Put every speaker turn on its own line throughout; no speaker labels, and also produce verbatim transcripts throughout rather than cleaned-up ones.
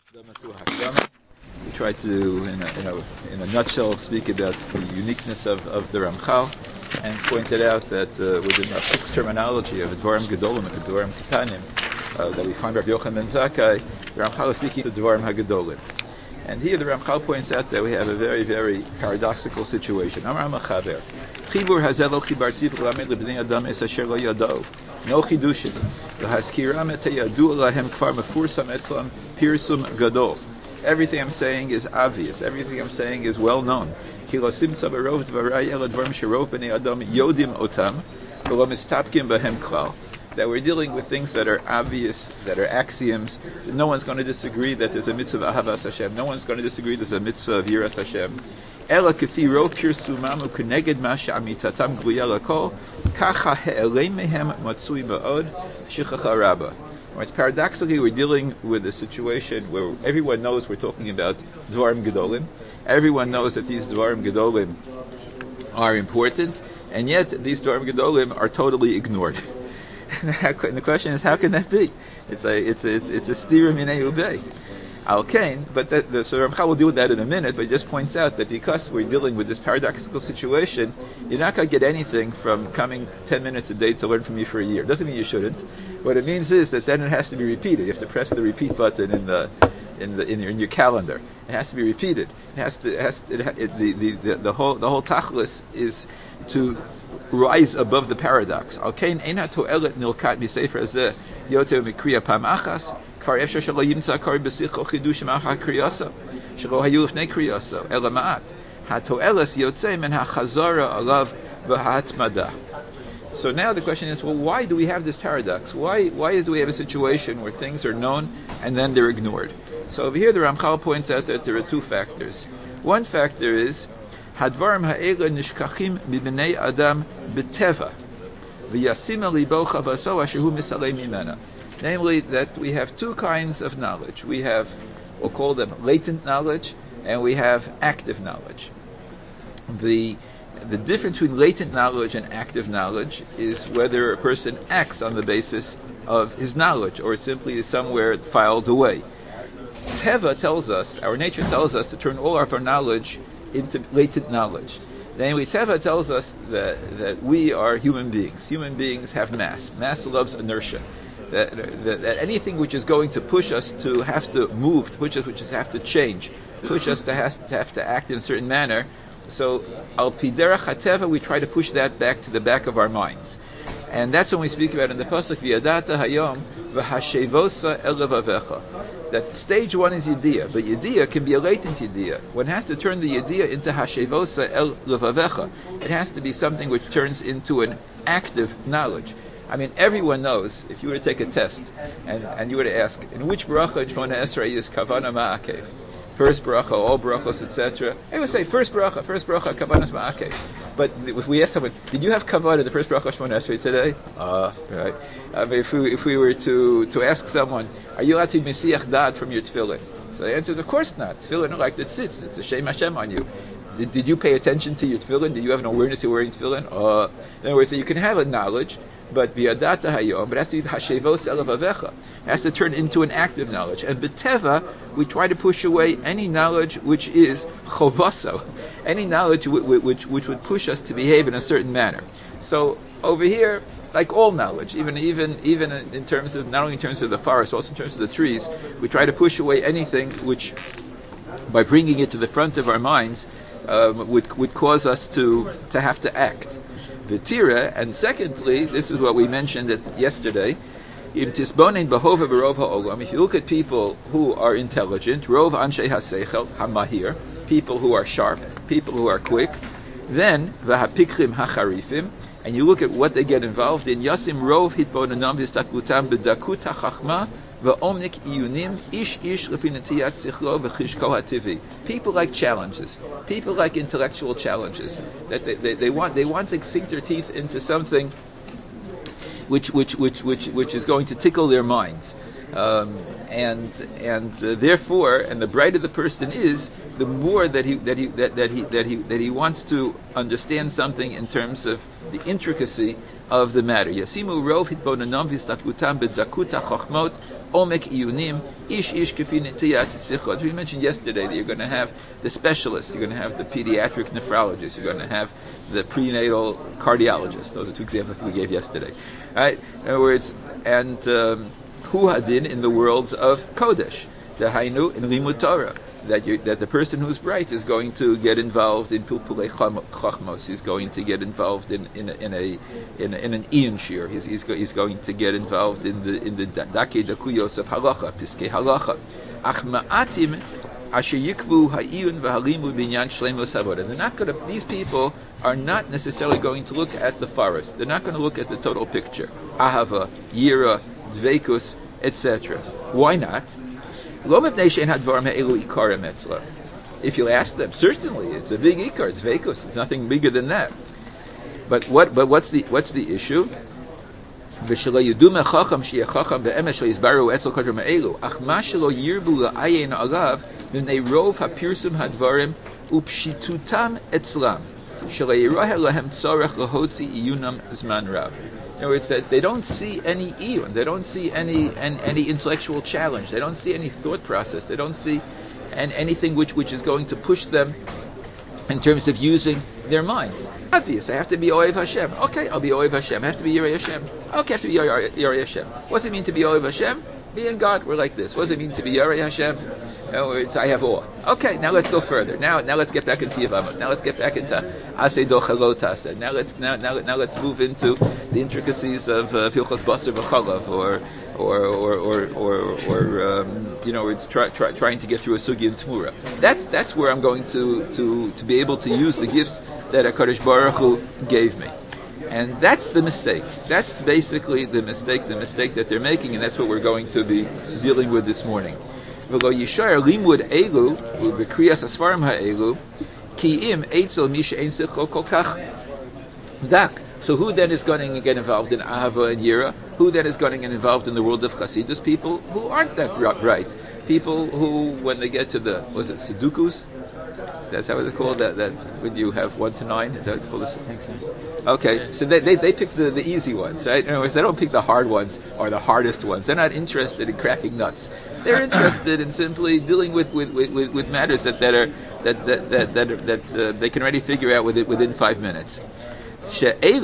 We try to, in a, in a, in a nutshell, speak about the uniqueness of, of the Ramchal, and pointed out that uh, within the fixed terminology of Dvarim Gedolim and Dvarim Ketanim uh, that we find Rabbi Yochanan ben Zakkai, the Ramchal is speaking to Dvarim HaGedolim. And here the Ramchal points out that we have a very, very paradoxical situation. Amar Machaber, Chibur hazel chibar tzif l'lamed lebnei adam es asher lo yadov. No chidushim. L'haskiram et yadu lahem kfar mefursam etzlam pirsum gadol. Everything I'm saying is obvious. Everything I'm saying is well known. Ki lo simtza berov dvarai el dvarim sherov bnei adam yodim otam v'lo mistapkim b'hem klal. That we're dealing with things that are obvious, that are axioms. No one's going to disagree that there's a mitzvah of Ahavas Hashem. No one's going to disagree there's a mitzvah of Yiras Hashem. Ela kefi ro pirsumam u'keneged ma she'amitatam gluya lakol kacha he'elei mehem matzui ba'od shichacha rabba. It's paradoxically we're dealing with a situation where everyone knows we're talking about Dvarim Gedolim. Everyone knows that these Dvarim Gedolim are important, and yet these Dvarim Gedolim are totally ignored. And the question is, how can that be? It's a it's a it's a stira minei ubei. Al kain, but that, the so Ramchal will deal with that in a minute. But he just points out that because we're dealing with this paradoxical situation, you're not going to get anything from coming ten minutes a day to learn from me for a year. Doesn't mean you shouldn't. What it means is that then it has to be repeated. You have to press the repeat button in the in the in your in your calendar. It has to be repeated. It has to it has it, it, the, the the the whole the whole tachlis is to rise above the paradox. Al kain eina to'elet nilkat misefer hazeh yoter mikriya pam achas kvar efshar shelo yimtza kari b'sicho chidushim achar kriyasa shelo hayu lifnei kriyasa ela ma'at hato'eles yotzei men hachazara alav v'hatmada. So now the question is, well, why do we have this paradox? Why why do we have a situation where things are known and then they're ignored? So over here the Ramchal points out that there are two factors. One factor is Hadvarim ha'ela nishkachim mibnei adam b'teva v'yasima libo chavaso ashehu misalei mimena. Namely, that we have two kinds of knowledge. We have, we'll call them latent knowledge, and we have active knowledge. The the difference between latent knowledge and active knowledge is whether a person acts on the basis of his knowledge or simply is somewhere filed away. Teva tells us, our nature tells us to turn all of our knowledge into latent knowledge. Namely, Teva tells us that, that we are human beings. Human beings have mass. Mass loves inertia. That, that, that anything which is going to push us to have to move, to push us which is have to change, push us to have to, have to act in a certain manner. So, al pi derech hateva, we try to push that back to the back of our minds. And that's when we speak about in the pasuk, v'yadata hayom v'hashevosa el levavecha. That stage one is Yediyah, but Yediyah can be a latent Yediyah. One has to turn the Yediyah into Hashevosa el Levavecha. It has to be something which turns into an active knowledge. I mean, everyone knows, if you were to take a test, and, and you were to ask, in which bracha in Shmona Esrei is Kavana Ma'akev? First bracha, all brachos, et cetera. I would say first bracha, first bracha, kavanas ma'akev. But if we ask someone, did you have kavana the first bracha of Shmona Esrei today? Uh, right. I mean, if we if we were to, to ask someone, are you allowed to mesiach dad from your tefillin? So the answer is, of course not. Tefillin are like the tzitz. It's a Shem Hashem on you. Did, did you pay attention to your tefillin? Did you have an awareness you're wearing tefillin? Uh, in other words, you can have a knowledge, but v'yadata hayom, but it has to be hashevos elavavecha. It has to turn into an active knowledge. And b'teva, we try to push away any knowledge which is chovaso, any knowledge which, which which would push us to behave in a certain manner. So over here, like all knowledge, even even even in terms of not only in terms of the forest, also in terms of the trees, we try to push away anything which, by bringing it to the front of our minds, um, would would cause us to to have to act. V'tira, and secondly, this is what we mentioned it yesterday. If you look at people who are intelligent, rov anshe haseichel hamahir, people who are sharp, people who are quick, then v'hapikrim hacharifim, and you look at what they get involved in, yasim rov hitbonanam v'staklutam b'dakut hachachma v'omnik iyunim ish ish lefinatiyat sichlo v'chishko hativi. People like challenges. People like intellectual challenges. That they, they, they want they want to sink their teeth into something which which which which which is going to tickle their minds. Um, and and uh, therefore, and the brighter the person is, the more that he that he that, that he that he that he wants to understand something in terms of the intricacy of the matter. Yasimu rov hitbonanam v'stakutam b'dakuta chochmot omek iyunim ish ish kefi netiyat sichot. We mentioned yesterday that you're going to have the specialists, you're going to have the pediatric nephrologist, you're going to have the prenatal cardiologist. Those are two examples we gave yesterday. All right? In other words, and um, hu hadin in the world of Kodesh, the hainu in limud Torah. That you, that the person who's bright is going to get involved in pilpulei chachmos. He's going to get involved in in a, in a in, a, in an ian shir. He's he's, go, he's going to get involved in the in the dakei dakuyos of halacha, piskei halacha. Ach ma'atim asher yikvu ha'iyun v'halimu binyan shleimus havoda. They're not going to. These people are not necessarily going to look at the forest. They're not going to look at the total picture. Ahava, yira, dveikus, et cetera. Why not? If you ask them, certainly it's a big ikar, it's vekus, it's nothing bigger than that. But what? But what's the what's the issue? In other words, that they don't see any iyun, they don't see any, any any intellectual challenge, they don't see any thought process, they don't see and anything which, which is going to push them in terms of using their minds. Obvious, I have to be Oev Hashem. Okay, I'll be Oev Hashem. I have to be Yirei Hashem. Okay, I have to be Yirei Hashem. What does it mean to be Oev Hashem? Me and God, we're like this. What does it mean to be Yirei Hashem? In other words, I have awe. Okay, now let's go further. Now, now let's get back into Yevamos. Now let's get back into Aseh Dochelot Aseh. Now let's now, now now let's move into the intricacies of Hilchos Basar V'Chalav, or or or or or, or um, you know, it's try, try, trying to get through a sugi and Tmura. That's that's where I'm going to to to be able to use the gifts that HaKadosh Baruch Hu gave me. And that's the mistake. That's basically the mistake, the mistake that they're making, and that's what we're going to be dealing with this morning. V'lo yishar limud elu v'kriyas asfarim ha'elu ki im eitzel mi she'ein sichlo kol kach dak. So who then is going to get involved in Ahava and Yira? Who then is going to get involved in the world of Chassidus? People who aren't that bright. People who, when they get to the, was it Sudokus? That's how it's called, that, that when you have one to nine? Is that what it's called? I think so. Okay, so they, they, they pick the, the easy ones, right? In other words, they don't pick the hard ones or the hardest ones. They're not interested in cracking nuts. They're interested in simply dealing with, with, with, with matters that, that are that that that that, are, that uh, they can already figure out with it within five minutes. And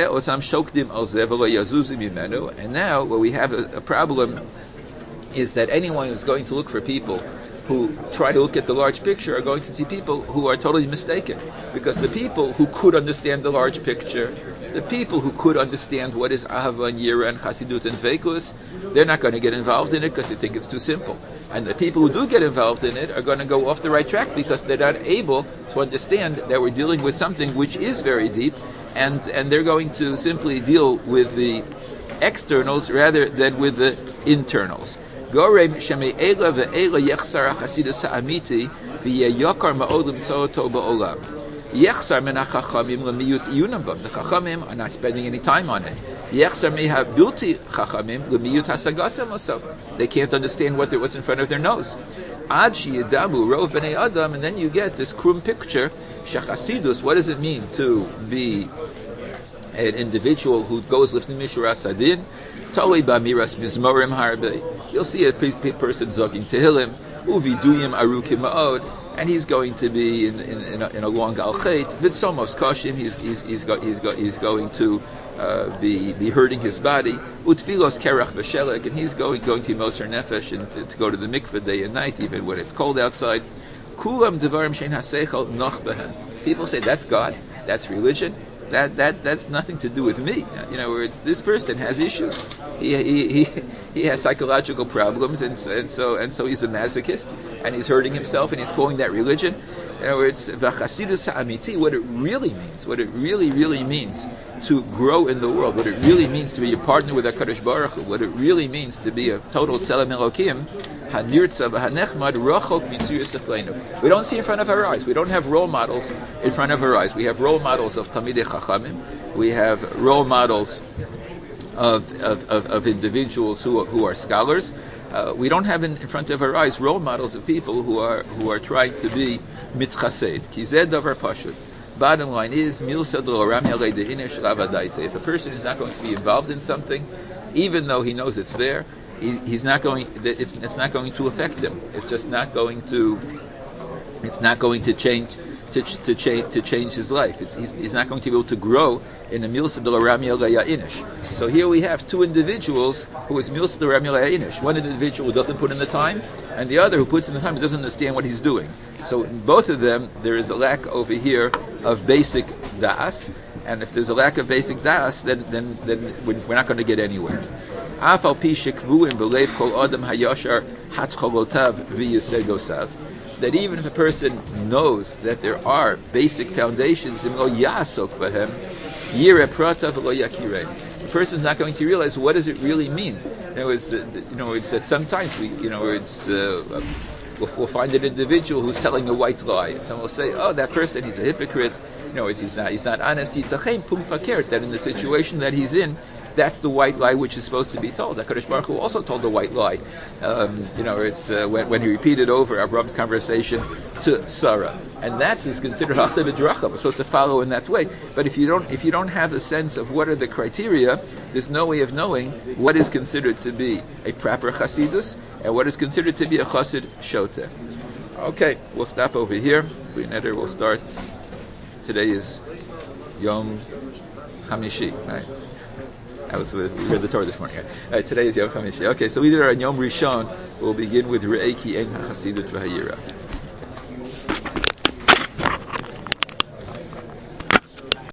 now what we have a, a problem is that anyone who's going to look for people who try to look at the large picture are going to see people who are totally mistaken. Because the people who could understand the large picture, the people who could understand what is Ahava and Yira and Chassidut and Veikus, they're not going to get involved in it because they think it's too simple. And the people who do get involved in it are going to go off the right track because they're not able to understand that we're dealing with something which is very deep, and, and they're going to simply deal with the externals rather than with the internals. Gorem sheme'ela ve'ela yechsar ha'chasidus ha'amiti v'yeyakar ma'od l'mtzo to ba'olam. Yechsar min ha'chachamim l'miyut iyunam bam. The chachamim are not spending any time on it. Yechsar meha bilti chachamim l'miyut hasagasam also. They can't understand what what's in front of their nose. Ad she'yedamu rov b'nei adam, and then you get this krum picture. Shachasidus, what does it mean to be an individual who goes lifting mishuras hadin? Toli b'amiras mizmorim harbe. You'll see a person zoking tehillim, uviduyim arukim ma'od, and he's going to be in in, in, a, in a long alchet. Vitzomos kashim, he's he's he's, go, he's, go, he's going to uh, be be hurting his body. Utfilos kerach v'shelek, and he's going going to be moser nefesh and to, to go to the mikveh day and night, even when it's cold outside. Kulam devarim shein haseichel noch behen. People say that's God, that's religion. That that that's nothing to do with me. You know, where it's this person has issues. He he he, he has psychological problems, and, and so and so he's a masochist, and he's hurting himself, and he's calling that religion. In other words, v'chasidus ha'amiti, what it really means, what it really really means to grow in the world, what it really means to be a partner with HaKadosh Baruch Hu, what it really means to be a total tzelem Elokim, hanirtza v'hanechmad rachok mitzuyos achleinu. We don't see in front of our eyes. We don't have role models in front of our eyes. We have role models of Talmidei Chachamim. We have role models of of, of, of individuals who who are scholars. Uh, we don't have in, in front of our eyes role models of people who are who are trying to be mitchased. Ki zeh davar pashut. Bottom line is, if a person is not going to be involved in something, even though he knows it's there, he, he's not going. It's, it's not going to affect him. It's just not going to. It's not going to change. To, to change to change his life. It's, he's, he's not going to be able to grow in a milsa de Rami Inish. So here we have two individuals who is milsa de Rami Inish. One individual who doesn't put in the time, and the other who puts in the time but doesn't understand what he's doing. So in both of them, there is a lack over here of basic das, and if there's a lack of basic das, then then then we're not going to get anywhere. Afal pi shekvuim b'leiv kol adam hayashar hatcholotav v'yisedosav. That even if a person knows that there are basic foundations, the person is not going to realize what does it really mean. You know, it's, uh, you know, it's that sometimes we, you know, it's uh, we'll, we'll find an individual who's telling a white lie, and someone will say, "Oh, that person, he's a hypocrite. You know, he's not, he's not honest." That in the situation that he's in, that's the white lie which is supposed to be told. HaKadosh Baruch Hu also told the white lie. Um, you know, it's uh, when, when he repeated over Avram's conversation to Sarah, and that is considered Hachta B'Dracha. We're supposed to follow in that way. But if you don't, if you don't have a sense of what are the criteria, there's no way of knowing what is considered to be a proper Chasidus and what is considered to be a Chasid Shoteh. Okay, we'll stop over here. We'll start. Today is Yom Chamishi, right? I was with, we read the Torah this morning. Right, today is Yom Chamishi. Okay, so we did our Yom Rishon. We'll begin with Re'eki En HaChasidut V'Hayira.